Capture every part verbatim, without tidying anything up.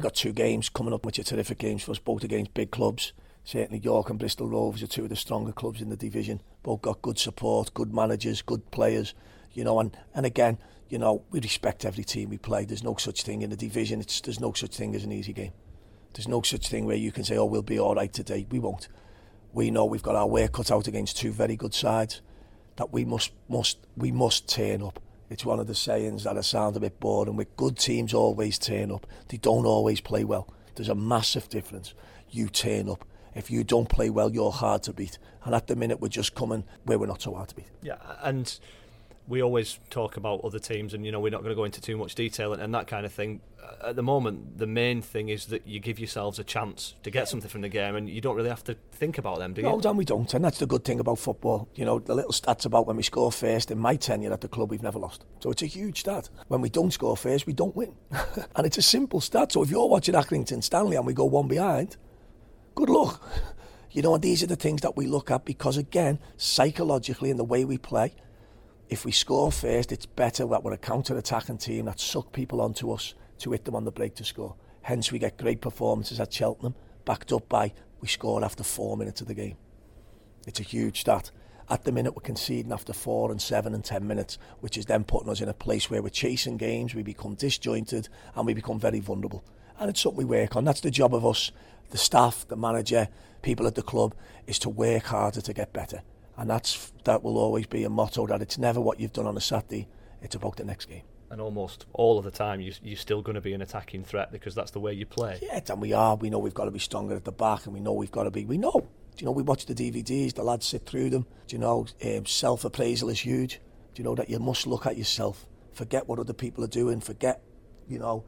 We've got two games coming up which are terrific games for us, both against big clubs. Certainly York and Bristol Rovers are two of the stronger clubs in the division. Both got good support, good managers, good players. You know, and, and again, you know, we respect every team we play. There's no such thing in the division. It's, there's no such thing as an easy game. There's no such thing where you can say, oh, we'll be all right today. We won't. We know we've got our work cut out against two very good sides, that we must, must, we must turn up. It's one of the sayings that sound a bit boring. With good teams always turn up. They don't always play well. There's a massive difference. You turn up. If you don't play well, you're hard to beat. And at the minute, we're just coming where we're not so hard to beat. Yeah, and we always talk about other teams, and you know we're not going to go into too much detail and, and that kind of thing. At the moment, the main thing is that you give yourselves a chance to get something from the game, and you don't really have to think about them, do you? No, Dan, we don't, and that's the good thing about football. You know, the little stats about when we score first, in my tenure at the club, we've never lost. So it's a huge stat. When we don't score first, we don't win. And it's a simple stat. So if you're watching Accrington Stanley and we go one behind, good luck. You know, and these are the things that we look at because, again, psychologically in the way we play, if we score first, it's better that we're a counter-attacking team that suck people onto us to hit them on the break to score. Hence, we get great performances at Cheltenham, backed up by we score after four minutes of the game. It's a huge stat. At the minute, we're conceding after four and seven and ten minutes, which is then putting us in a place where we're chasing games, we become disjointed, and we become very vulnerable. And it's something we work on. That's the job of us, the staff, the manager, people at the club, is to work harder to get better. And that's that will always be a motto, that it's never what you've done on a Saturday, it's about the next game. And almost all of the time you, you're still going to be an attacking threat because that's the way you play. Yeah, and we are. We know we've got to be stronger at the back, and we know we've got to be, we know. Do you know, we watch the D V Ds, the lads sit through them. Do you know, um, self-appraisal is huge. Do you know that you must look at yourself, forget what other people are doing, forget, you know,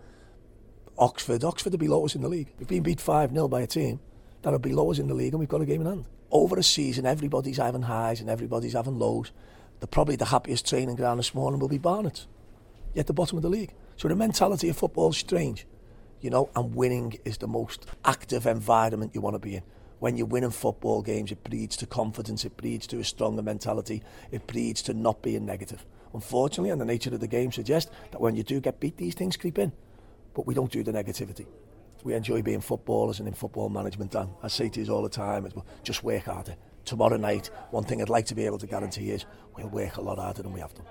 Oxford. Oxford are below us in the league. We've been beat five nil by a team that are below us in the league, and we've got a game in hand. Over a season, everybody's having highs and everybody's having lows. The probably the happiest training ground this morning will be Barnet, at the bottom of the league. So the mentality of football is strange, you know, and winning is the most active environment you want to be in. When you're winning football games, it breeds to confidence, it breeds to a stronger mentality, it breeds to not being negative. Unfortunately, and the nature of the game suggests that when you do get beat, these things creep in. But we don't do the negativity. We enjoy being footballers and in football management, Dan. I say to you all the time, just work harder. Tomorrow night, one thing I'd like to be able to guarantee is we'll work a lot harder than we have done.